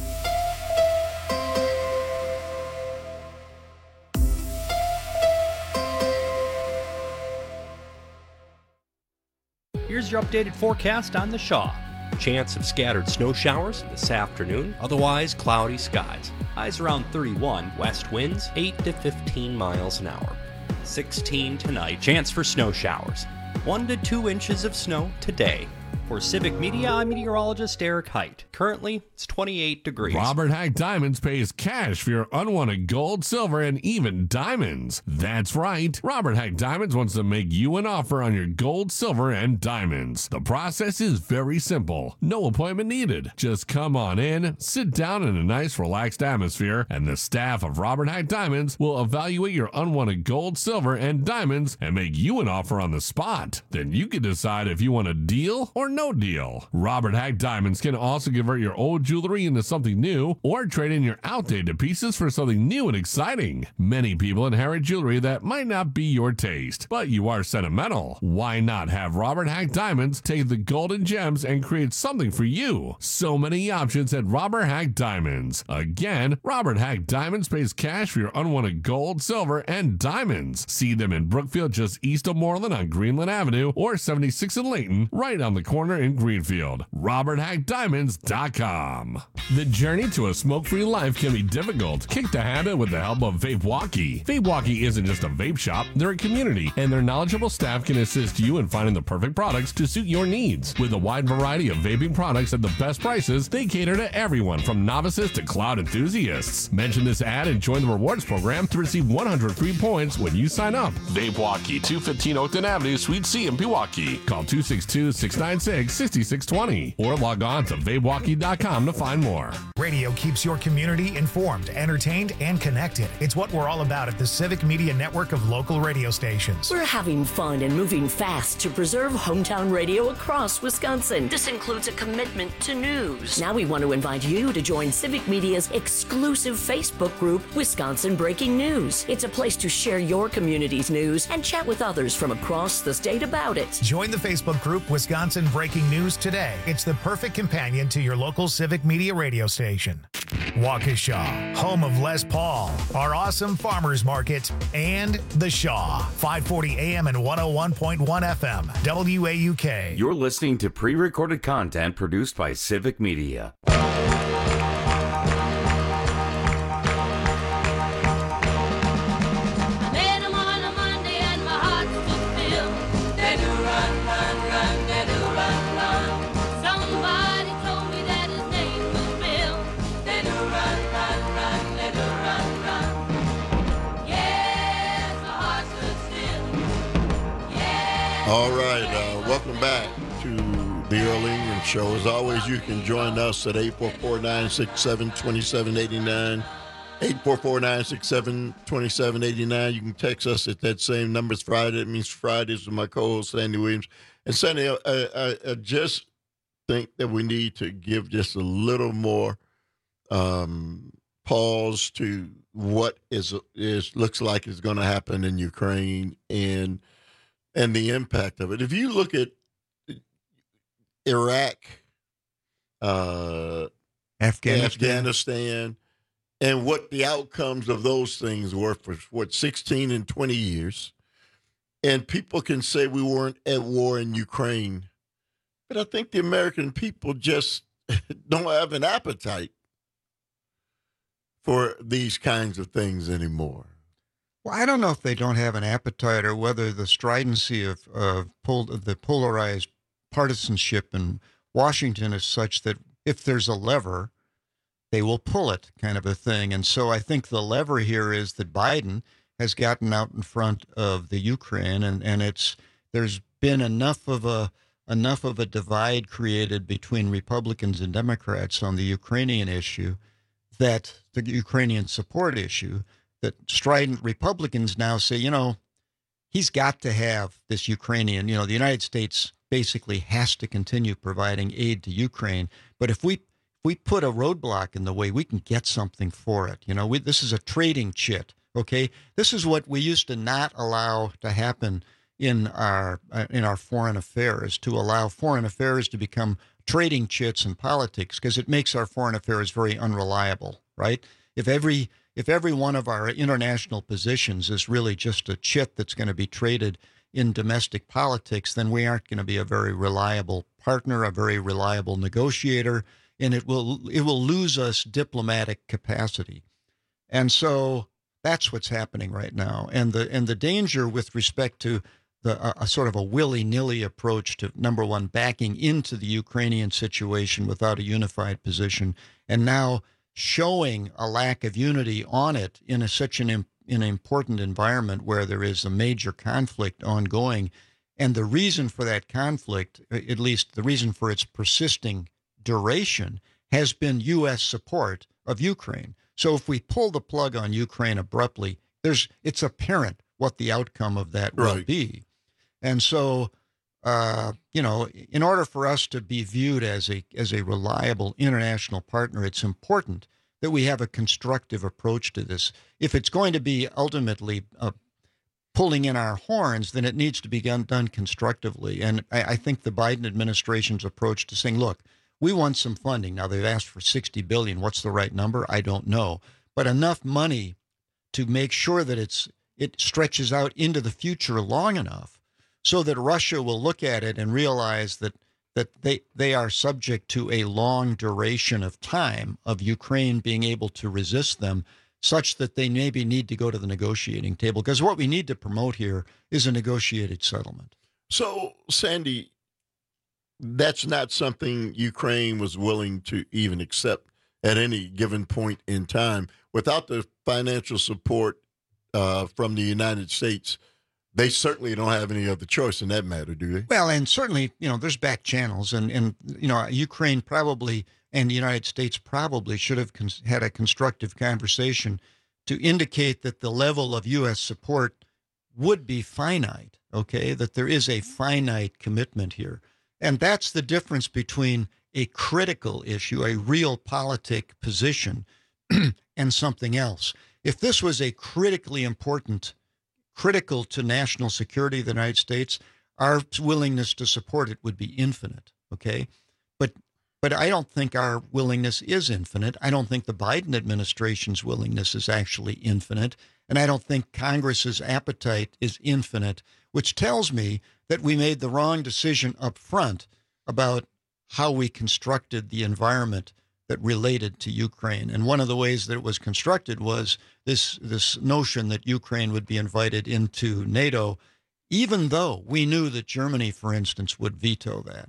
Here's your updated forecast on the Shaw. Chance of scattered snow showers this afternoon, otherwise cloudy skies. Highs around thirty-one, west winds eight to fifteen miles an hour. sixteen tonight, chance for snow showers. one to two inches of snow today. For Civic Media, I'm meteorologist Eric Height. Currently, it's twenty-eight degrees. Robert Hack Diamonds pays cash for your unwanted gold, silver, and even diamonds. That's right. Robert Hack Diamonds wants to make you an offer on your gold, silver, and diamonds. The process is very simple. No appointment needed. Just come on in, sit down in a nice, relaxed atmosphere, and the staff of Robert Hack Diamonds will evaluate your unwanted gold, silver, and diamonds and make you an offer on the spot. Then you can decide if you want a deal or no deal. Robert Hack Diamonds can also convert your old jewelry into something new or trade in your outdated pieces for something new and exciting. Many people inherit jewelry that might not be your taste, but you are sentimental. Why not have Robert Hack Diamonds take the golden gems and create something for you? So many options at Robert Hack Diamonds. Again, Robert Hack Diamonds pays cash for your unwanted gold, silver, and diamonds. See them in Brookfield just east of Moreland on Greenland Avenue or seventy-six in Layton, right on the corner in Greenfield. Robert Hack Diamonds dot com. The journey to a smoke-free life can be difficult. Kick the habit with the help of Vape Walkie. Vape Walkie isn't just a vape shop, they're a community, and their knowledgeable staff can assist you in finding the perfect products to suit your needs. With a wide variety of vaping products at the best prices, they cater to everyone from novices to cloud enthusiasts. Mention this ad and join the rewards program to receive one hundred free points when you sign up. Vape Walkie, two fifteen Oakton Avenue, Suite C in Pewaukee. Call two six two, six nine six, six six two zero or log on to vape walkie dot com to find more. Radio keeps your community informed, entertained, and connected. It's what we're all about at the Civic Media Network of local radio stations. We're having fun and moving fast to preserve hometown radio across Wisconsin. This includes a commitment to news. Now we want to invite you to join Civic Media's exclusive Facebook group, Wisconsin Breaking News. It's a place to share your community's news and chat with others from across the state about it. Join the Facebook group Wisconsin Breaking News today. It's the perfect companion to your local Civic Media radio station. Waukesha, home of Les Paul, our awesome farmers market, and The Shaw, five forty A M and one oh one point one F M, W A U K. You're listening to pre-recorded content produced by Civic Media. Made a man of All right, uh, welcome back to the Earl Ingram Show. As always, you can join us at eight four four, nine six seven, two seven eight nine, eight four four, nine six seven, two seven eight nine. You can text us at that same number. It's Friday. It means Fridays with my co-host, Sandy Williams. And Sandy, I, I, I just think that we need to give just a little more um, pause to what is is looks like is going to happen in Ukraine and and the impact of it. If you look at Iraq, uh, Afghanistan. Afghanistan, and what the outcomes of those things were for, what, sixteen and twenty years, and people can say we weren't at war in Ukraine, but I think the American people just don't have an appetite for these kinds of things anymore. Well, I don't know if they don't have an appetite or whether the stridency of, of pol- the polarized partisanship in Washington is such that if there's a lever, they will pull it, kind of a thing. And so I think the lever here is that Biden has gotten out in front of the Ukraine, and, and it's there's been enough of a enough of a divide created between Republicans and Democrats on the Ukrainian issue, that the Ukrainian support issue, that strident Republicans now say, you know, he's got to have this Ukrainian, you know, the United States basically has to continue providing aid to Ukraine. But if we if we put a roadblock in the way, we can get something for it. You know, we, this is a trading chit, okay? This is what we used to not allow to happen in our uh, in our foreign affairs, to allow foreign affairs to become trading chits in politics, because it makes our foreign affairs very unreliable, right? If every If every one of our international positions is really just a chit that's going to be traded in domestic politics, then we aren't going to be a very reliable partner, a very reliable negotiator, and it will it will lose us diplomatic capacity. And so that's what's happening right now. And the and the danger with respect to the a, a sort of a willy-nilly approach to, number one, backing into the Ukrainian situation without a unified position, and now showing a lack of unity on it in a, such an, in an important environment where there is a major conflict ongoing. And the reason for that conflict, at least the reason for its persisting duration, has been U S support of Ukraine. So if we pull the plug on Ukraine abruptly, there's it's apparent what the outcome of that will Right. be. And so Uh, you know, in order for us to be viewed as a as a reliable international partner, it's important that we have a constructive approach to this. If it's going to be ultimately uh, pulling in our horns, then it needs to be done, done constructively. And I, I think the Biden administration's approach to saying, look, we want some funding. Now, they've asked for sixty billion dollars. What's the right number? I don't know. But enough money to make sure that it's it stretches out into the future long enough so that Russia will look at it and realize that that they they are subject to a long duration of time of Ukraine being able to resist them, such that they maybe need to go to the negotiating table. Because what we need to promote here is a negotiated settlement. So, Sandy, that's not something Ukraine was willing to even accept at any given point in time. Without the financial support uh, from the United States, they certainly don't have any other choice in that matter, do they? Well, and certainly, you know, there's back channels, and, and you know, Ukraine probably and the United States probably should have cons- had a constructive conversation to indicate that the level of U S support would be finite, okay, that there is a finite commitment here. And that's the difference between a critical issue, a real politic position, and something else. If this was a critically important critical to national security of the United States, our willingness to support it would be infinite, okay? But but I don't think our willingness is infinite. I don't think the Biden administration's willingness is actually infinite, and I don't think Congress's appetite is infinite, which tells me that we made the wrong decision up front about how we constructed the environment that related to Ukraine. And one of the ways that it was constructed was this this notion that Ukraine would be invited into NATO, even though we knew that Germany, for instance, would veto that.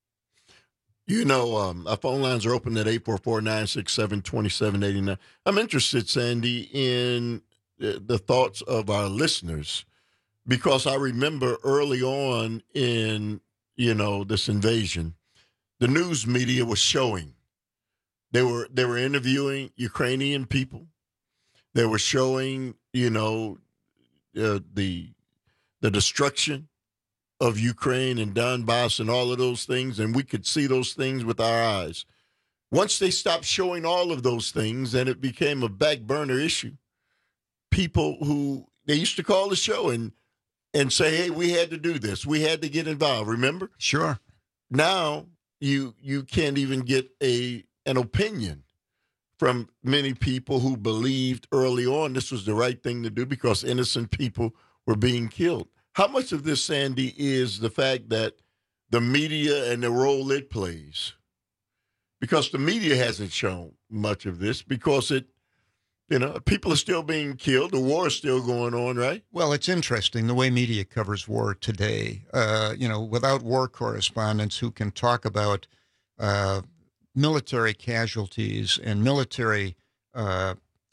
You know, um, our phone lines are open at eight four four, nine six seven, two seven eight nine. I'm interested, Sandy, in the thoughts of our listeners, because I remember early on in, you know, this invasion, the news media was showing. They were they were interviewing Ukrainian people. They were showing, you know, uh, the the destruction of Ukraine and Donbass and all of those things, and we could see those things with our eyes. Once they stopped showing all of those things and it became a back burner issue, people who they used to call the show and and say, hey, we had to do this. We had to get involved, remember? Sure. Now you you can't even get a an opinion from many people who believed early on this was the right thing to do because innocent people were being killed. How much of this, Sandy, is the fact that the media and the role it plays? Because the media hasn't shown much of this because it, you know, people are still being killed. The war is still going on, right? Well, it's interesting the way media covers war today. Uh, you know, without war correspondents who can talk about uh, military casualties and military uh,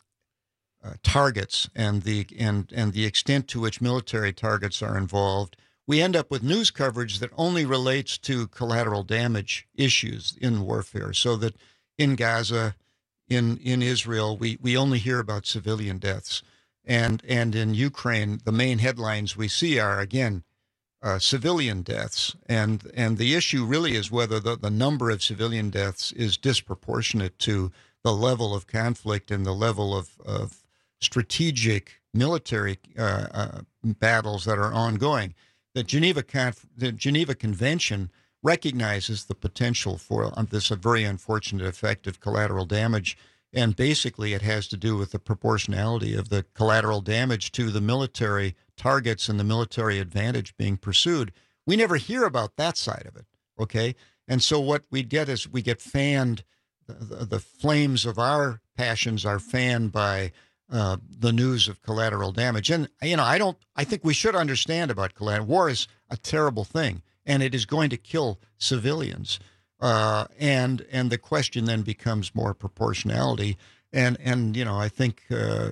uh, targets and the and and the extent to which military targets are involved, we end up with news coverage that only relates to collateral damage issues in warfare. So that in Gaza, in in Israel, we we only hear about civilian deaths, and and in Ukraine, the main headlines we see are again uh, civilian deaths, and and the issue really is whether the, the number of civilian deaths is disproportionate to the level of conflict and the level of of strategic military uh, uh, battles that are ongoing. The Geneva Conf- the Geneva Convention recognizes the potential for um, this a very unfortunate effect of collateral damage, and basically it has to do with the proportionality of the collateral damage to the military targets and the military advantage being pursued. We never hear about that side of it, okay? And so what we get is we get fanned, the, the flames of our passions are fanned by Uh, the news of collateral damage. And, you know, I don't, I think we should understand about collateral. War is a terrible thing, and it is going to kill civilians. Uh, and, and the question then becomes more proportionality. And, and, you know, I think uh,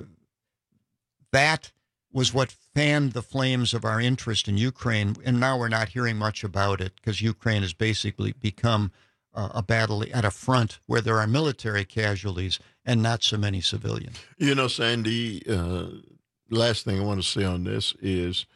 that was what fanned the flames of our interest in Ukraine. And now we're not hearing much about it because Ukraine has basically become uh, a battle at a front where there are military casualties and not so many civilians. You know, Sandy, uh, last thing I want to say on this is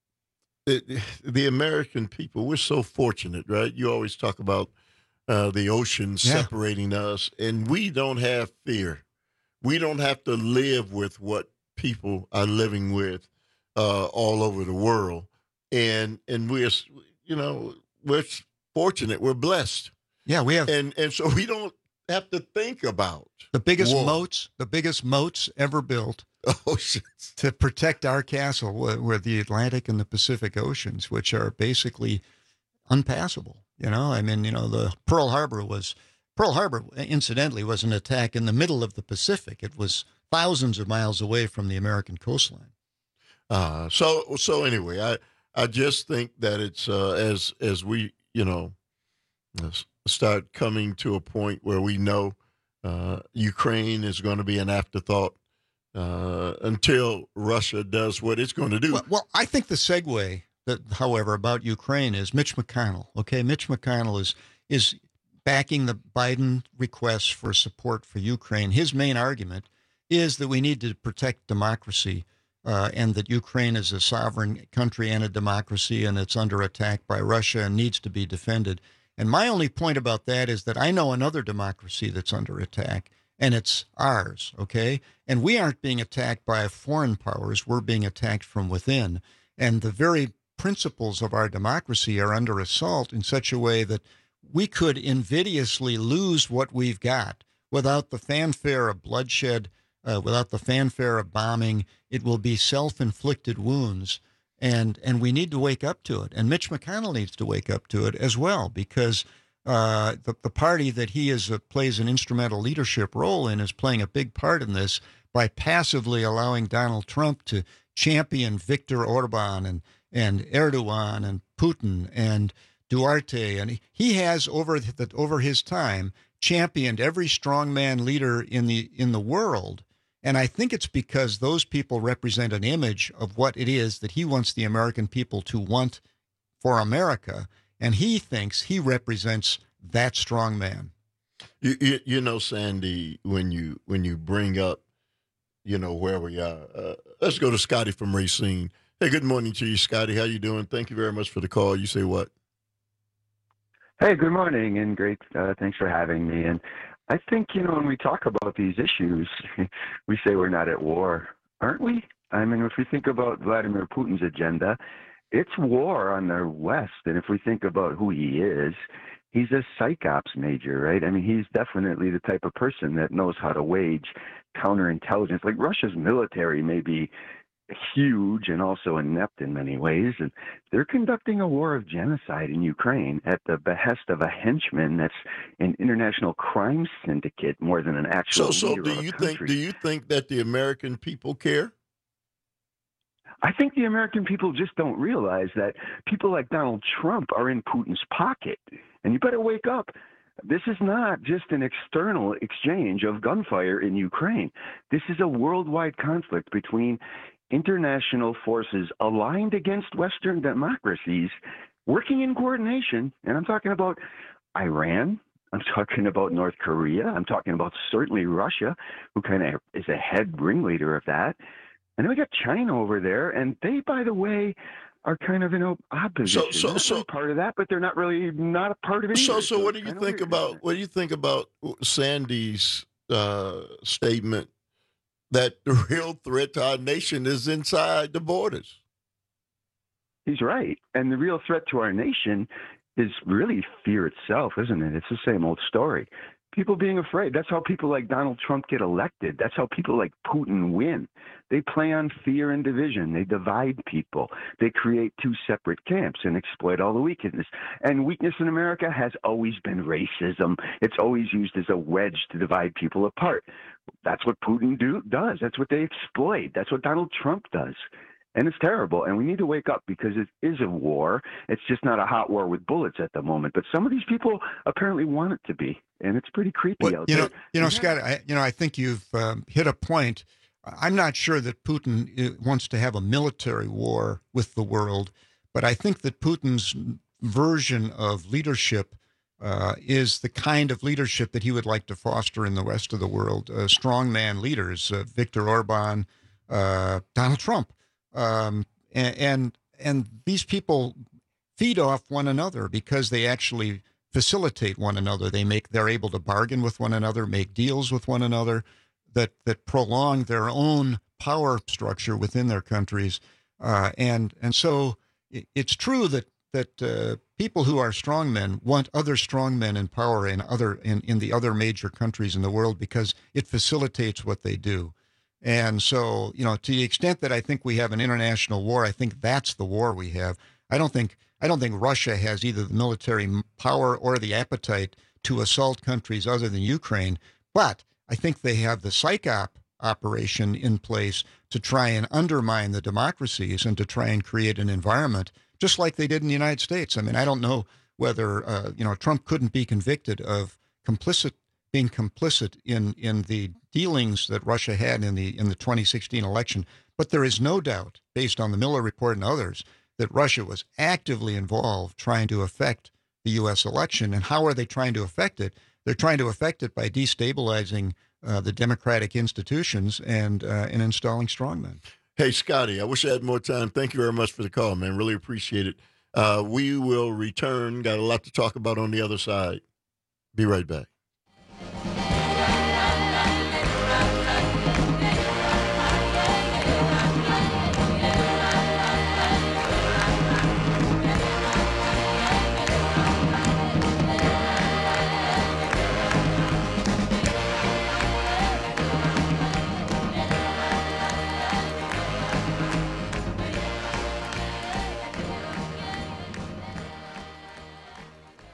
it, the American people, we're so fortunate, right? You always talk about uh, the ocean Yeah. separating us, and we don't have fear. We don't have to live with what people are living with uh, all over the world. And and we're, you know, we're fortunate. We're blessed. Yeah, we have. And, and so we don't have to think about The biggest war. moats, the biggest moats ever built Oceans. to protect our castle were, were the Atlantic and the Pacific Oceans, which are basically unpassable. You know, I mean, you know, the Pearl Harbor was, Pearl Harbor, incidentally, was an attack in the middle of the Pacific. It was thousands of miles away from the American coastline. Uh, so so anyway, I I just think that it's uh, as as we you know s- start coming to a point where we know uh, Ukraine is going to be an afterthought uh, until Russia does what it's going to do. Well, well, I think the segue, that, however, about Ukraine is Mitch McConnell. Okay, Mitch McConnell is is backing the Biden requests for support for Ukraine. His main argument is that we need to protect democracy uh, and that Ukraine is a sovereign country and a democracy, and it's under attack by Russia and needs to be defended. And my only point about that is that I know another democracy that's under attack, and it's ours, okay? And we aren't being attacked by foreign powers. We're being attacked from within. And the very principles of our democracy are under assault in such a way that we could invidiously lose what we've got without the fanfare of bloodshed, uh, without the fanfare of bombing. It will be self-inflicted wounds. And and we need to wake up to it. And Mitch McConnell needs to wake up to it as well, because uh, the, the party that he is uh, plays an instrumental leadership role in is playing a big part in this by passively allowing Donald Trump to champion Viktor Orban and, and Erdogan and Putin and Duarte. And he has, over the, over his time, championed every strongman leader in the in the world And I think it's because those people represent an image of what it is that he wants the American people to want for America. And he thinks he represents that strong man. You, you, you know, Sandy, when you when you bring up, you know, where we are, uh, let's go to Scotty from Racine. Hey, good morning to you, Scotty. How you doing? Thank you very much for the call. You say what? Hey, good morning, and great. Uh, thanks for having me. And I think, you know, when we talk about these issues, we say we're not at war, aren't we? I mean, if we think about Vladimir Putin's agenda, it's war on the West. And if we think about who he is, he's a psychops major, right? I mean, he's definitely the type of person that knows how to wage counterintelligence. Like Russia's military may be huge and also inept in many ways, and they're conducting a war of genocide in Ukraine at the behest of a henchman that's an international crime syndicate more than an actual So, so leader do of a you think? country. Do you think that the American people care? I think the American people just don't realize that people like Donald Trump are in Putin's pocket, and you better wake up. This is not just an external exchange of gunfire in Ukraine. This is a worldwide conflict between international forces aligned against Western democracies working in coordination. And I'm talking about Iran. I'm talking about North Korea. I'm talking about certainly Russia, who kind of is a head ringleader of that. And then we got China over there. And they, by the way, are kind of in opposition. So- so- they're so- part of that, but they're not really not a part of it So, either. so what do it's you kinda think weird. about what do you think about Sandy's uh, statement that the real threat to our nation is inside the borders? He's right. And the real threat to our nation is really fear itself, isn't it? It's the same old story. People being afraid. That's how people like Donald Trump get elected. That's how people like Putin win. They play on fear and division. They divide people. They create two separate camps and exploit all the weakness. And weakness in America has always been racism. It's always used as a wedge to divide people apart. That's what Putin do, does. That's what they exploit. That's what Donald Trump does. And it's terrible. And we need to wake up because it is a war. It's just not a hot war with bullets at the moment. But some of these people apparently want it to be. And it's pretty creepy Well, out you there. know, you know, Scott. I, you know, I think you've um, hit a point. I'm not sure that Putin uh, wants to have a military war with the world, but I think that Putin's version of leadership uh, is the kind of leadership that he would like to foster in the rest of the world. Uh, strongman leaders, uh, Viktor Orban, uh, Donald Trump, um, and, and and these people feed off one another because they actually facilitate one another. They make they're able to bargain with one another, make deals with one another that that prolong their own power structure within their countries. Uh, and and so it, it's true that that uh, people who are strongmen want other strongmen in power in other in, in the other major countries in the world because it facilitates what they do. And so, you know, to the extent that I think we have an international war, I think that's the war we have. I don't think I don't think Russia has either the military power or the appetite to assault countries other than Ukraine, but I think they have the psyop operation in place to try and undermine the democracies and to try and create an environment just like they did in the United States. I mean, I don't know whether, uh, you know, Trump couldn't be convicted of complicit, being complicit in, in the dealings that Russia had in the in the twenty sixteen election. But there is no doubt, based on the Miller Report and others, that Russia was actively involved trying to affect the U S election. And how are they trying to affect it? They're trying to affect it by destabilizing uh, the democratic institutions and uh, and installing strongmen. Hey, Scotty, I wish I had more time. Thank you very much for the call, man. Really appreciate it. Uh, we will return. Got a lot to talk about on the other side. Be right back.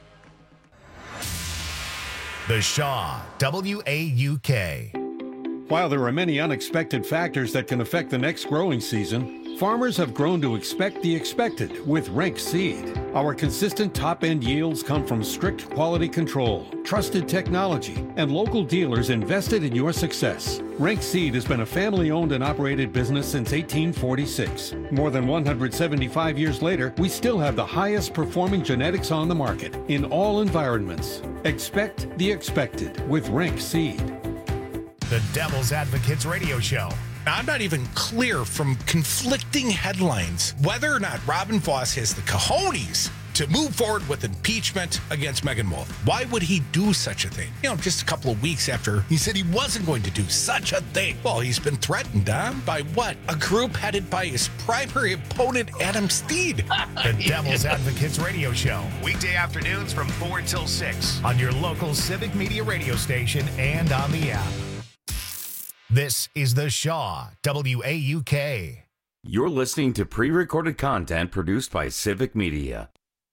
The Shaw, W A U K. While there are many unexpected factors that can affect the next growing season, farmers have grown to expect the expected with Rank Seed. Our consistent top-end yields come from strict quality control, trusted technology, and local dealers invested in your success. Rank Seed has been a family-owned and operated business since eighteen forty-six. More than one hundred seventy-five years later, we still have the highest performing genetics on the market in all environments. Expect the expected with Rank Seed. The Devil's Advocates Radio Show. I'm not even clear from conflicting headlines whether or not Robin Voss has the cojones to move forward with impeachment against Megan Wolf. Why would he do such a thing? You know, just a couple of weeks after he said he wasn't going to do such a thing. Well, he's been threatened, huh? By what? A group headed by his primary opponent, Adam Steed. The Devil's Advocates Radio Show. Weekday afternoons from four till six on your local Civic Media radio station and on the app. This is The Shaw, W A U K. You're listening to pre-recorded content produced by Civic Media.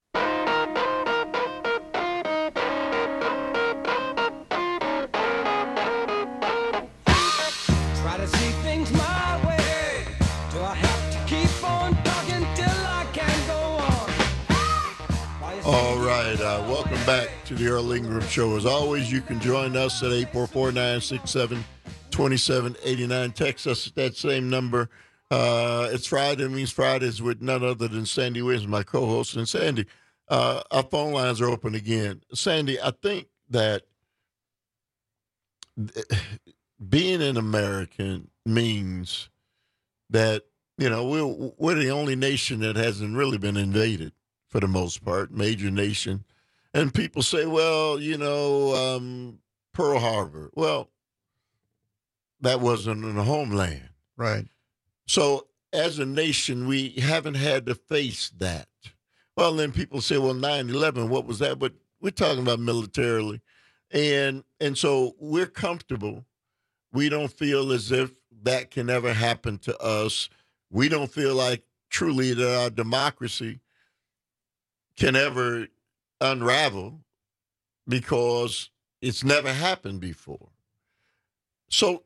Try to see things my way. Do I have to keep on talking till I can go on? All right, uh, welcome back to the Earl Ingram Show. As always, you can join us at eight four four, nine six seven, two seven eight nine. Text us at that same number. Uh, it's Friday. It means Fridays with none other than Sandy Williams, my co-host. And Sandy, uh, our phone lines are open again. Sandy, I think that being an American means that, you know, we're, we're the only nation that hasn't really been invaded for the most part, major nation. And people say, well, you know, um, Pearl Harbor. Well, that wasn't in the homeland. Right. So as a nation, we haven't had to face that. Well, then people say, well, nine eleven, what was that? But we're talking about militarily. And and so we're comfortable. We don't feel as if that can ever happen to us. We don't feel like truly that our democracy can ever unravel because it's never happened before. So,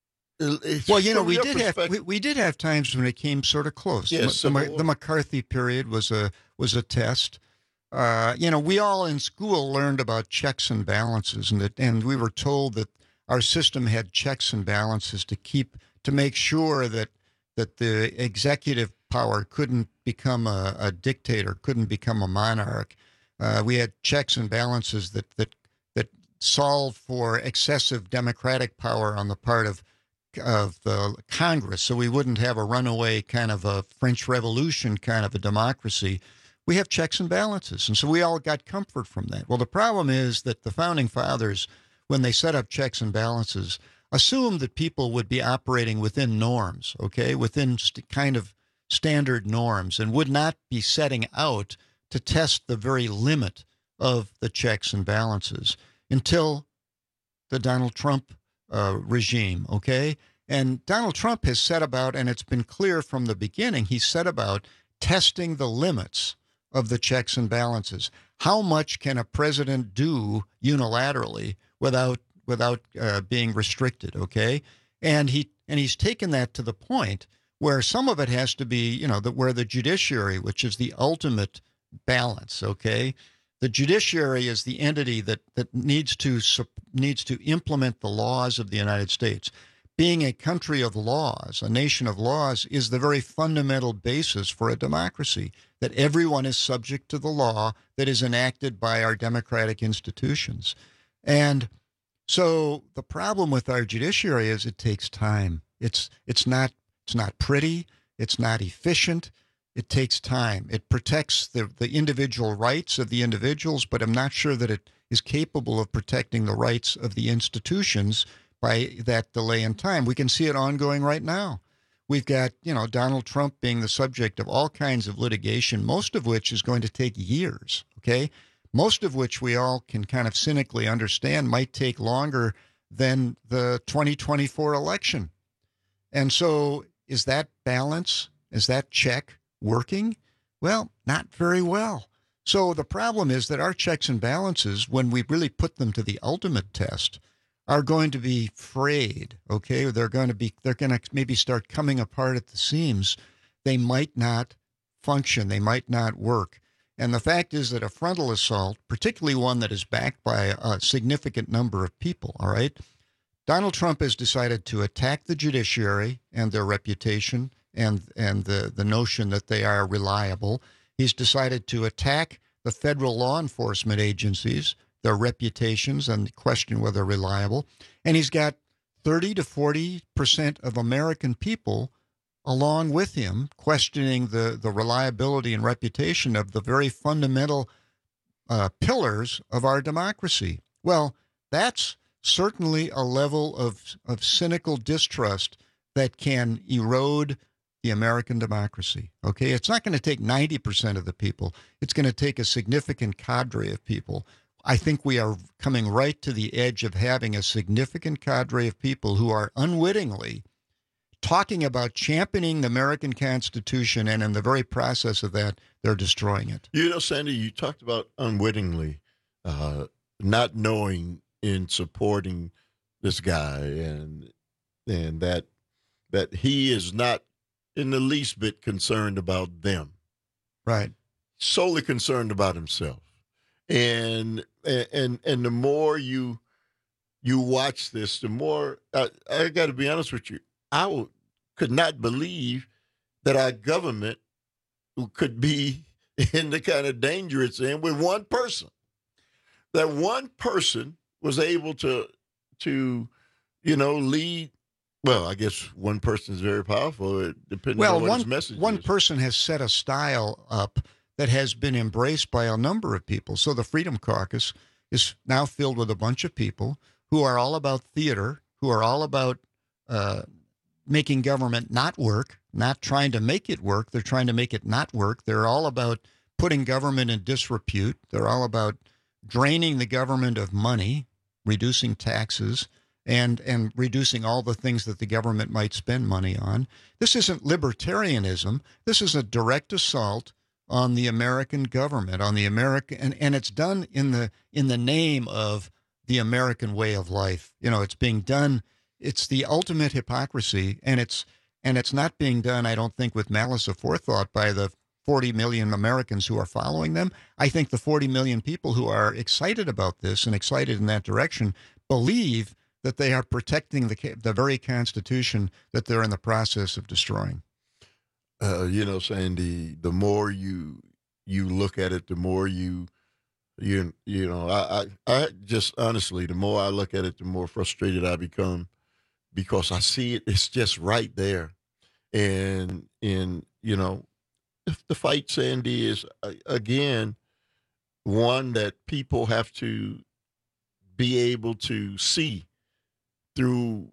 well, you know, we did have we, we did have times when it came sort of close. Yes, the, the, the McCarthy period was a was a test. Uh, you know, we all in school learned about checks and balances, and that, and we were told that our system had checks and balances to keep to make sure that that the executive power couldn't become a, a dictator, couldn't become a monarch. Uh, we had checks and balances that that that solved for excessive democratic power on the part of of the Congress, so we wouldn't have a runaway kind of a French Revolution kind of a democracy. We have checks and balances, and so we all got comfort from that. Well, the problem is that the Founding Fathers, when they set up checks and balances, assumed that people would be operating within norms, okay, within st- kind of standard norms, and would not be setting out to test the very limit of the checks and balances until the Donald Trump Uh, regime, okay? And Donald Trump has set about, and it's been clear from the beginning, he's set about testing the limits of the checks and balances. How much can a president do unilaterally without without uh, being restricted, okay? And he and he's taken that to the point where some of it has to be, you know, that where the judiciary, which is the ultimate balance, okay? The judiciary is the entity that that needs to needs to implement the laws of the United States. Being a country of laws, a nation of laws, is the very fundamental basis for a democracy, that everyone is subject to the law that is enacted by our democratic institutions. And so the problem with our judiciary is it takes time. It's it's not it's not pretty, it's not efficient. It takes time. It protects the, the individual rights of the individuals, but I'm not sure that it is capable of protecting the rights of the institutions by that delay in time. We can see it ongoing right now. We've got, you know, Donald Trump being the subject of all kinds of litigation, most of which is going to take years, okay? Most of which we all can kind of cynically understand might take longer than the twenty twenty-four election. And so is that balance, is that check working? Well, not very well. So the problem is that our checks and balances, when we really put them to the ultimate test, are going to be frayed, okay? They're going to be, they're going to maybe start coming apart at the seams. They might not function. They might not work. And the fact is that a frontal assault, particularly one that is backed by a significant number of people, all right? Donald Trump has decided to attack the judiciary and their reputation and, and the, the notion that they are reliable. He's decided to attack the federal law enforcement agencies, their reputations, and question whether they're reliable. And he's got thirty to forty percent of American people along with him questioning the, the reliability and reputation of the very fundamental uh, pillars of our democracy. Well, that's certainly a level of, of cynical distrust that can erode the American democracy, okay? It's not going to take ninety percent of the people. It's going to take a significant cadre of people. I think we are coming right to the edge of having a significant cadre of people who are unwittingly talking about championing the American Constitution, and in the very process of that, they're destroying it. You know, Sandy, you talked about unwittingly, uh, not knowing in supporting this guy, and and that that he is not in the least bit concerned about them. Right. Solely concerned about himself. And and and the more you you watch this, the more I, I got to be honest with you. I w- could not believe that our government could be in the kind of danger it's in with one person. That one person was able to to you know lead. Well, I guess one person is very powerful, depending well, on what one, his message one is. person has set a style up that has been embraced by a number of people. So the Freedom Caucus is now filled with a bunch of people who are all about theater, who are all about uh, making government not work, not trying to make it work. They're trying to make it not work. They're all about putting government in disrepute. They're all about draining the government of money, reducing taxes, and and reducing all the things that the government might spend money on. This isn't libertarianism. This is a direct assault on the American government, on the American, and, and it's done in the in the name of the American way of life. You know, it's being done. It's the ultimate hypocrisy, and it's and it's not being done, I don't think, with malice aforethought by the forty million Americans who are following them. I think the forty million people who are excited about this and excited in that direction believe that they are protecting the the very Constitution that they're in the process of destroying. Uh, you know, Sandy, the more you you look at it, the more you you you know, I, I I just honestly, the more I look at it, the more frustrated I become, because I see it. It's just right there, and and you know, the fight, Sandy, is uh, again one that people have to be able to see through,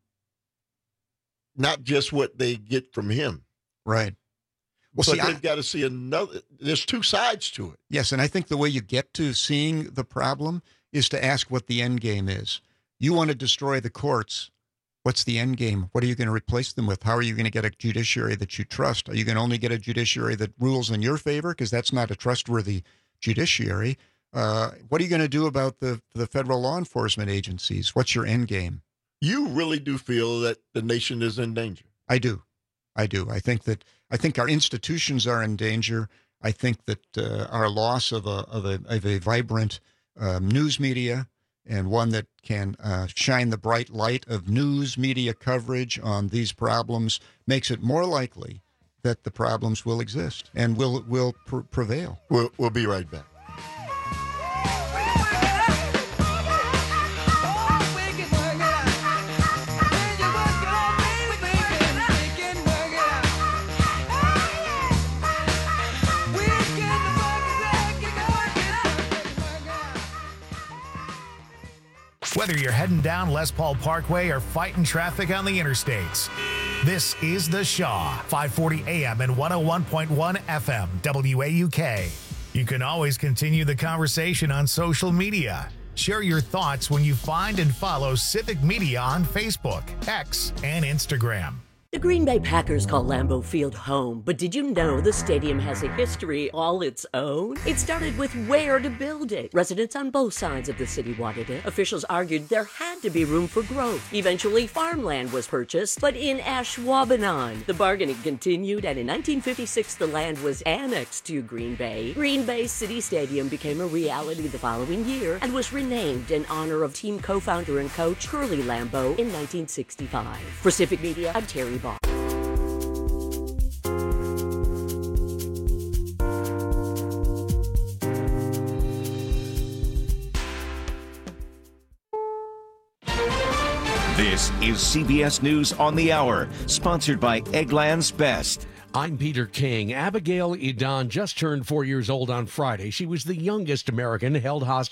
not just what they get from him. Right. Well, but see, they've I, got to see another. There's two sides to it. Yes, and I think the way you get to seeing the problem is to ask what the end game is. You want to destroy the courts. What's the end game? What are you going to replace them with? How are you going to get a judiciary that you trust? Are you going to only get a judiciary that rules in your favor? Because that's not a trustworthy judiciary. Uh, what are you going to do about the, the federal law enforcement agencies? What's your end game? You really do feel that the nation is in danger. I do. I do. I think that I think our institutions are in danger. I think that uh, our loss of a of a, of a vibrant um, news media, and one that can uh, shine the bright light of news media coverage on these problems, makes it more likely that the problems will exist and will will pr- prevail. We'll, we'll be right back. Whether you're heading down Les Paul Parkway or fighting traffic on the interstates, this is The Shaw, five forty A M and one oh one point one F M, W A U K. You can always continue the conversation on social media. Share your thoughts when you find and follow Civic Media on Facebook, X, and Instagram. The Green Bay Packers call Lambeau Field home, but did you know the stadium has a history all its own? It started with where to build it. Residents on both sides of the city wanted it. Officials argued there had to be room for growth. Eventually, farmland was purchased, but in Ashwaubenon. The bargaining continued, and in nineteen fifty-six, the land was annexed to Green Bay. Green Bay City Stadium became a reality the following year and was renamed in honor of team co-founder and coach Curly Lambeau in nineteen sixty-five. For Civic Media, I'm Terry Ball. This is C B S News on the Hour, sponsored by Eggland's Best. I'm Peter King. Abigail Edan just turned four years old on Friday. She was the youngest American held hostage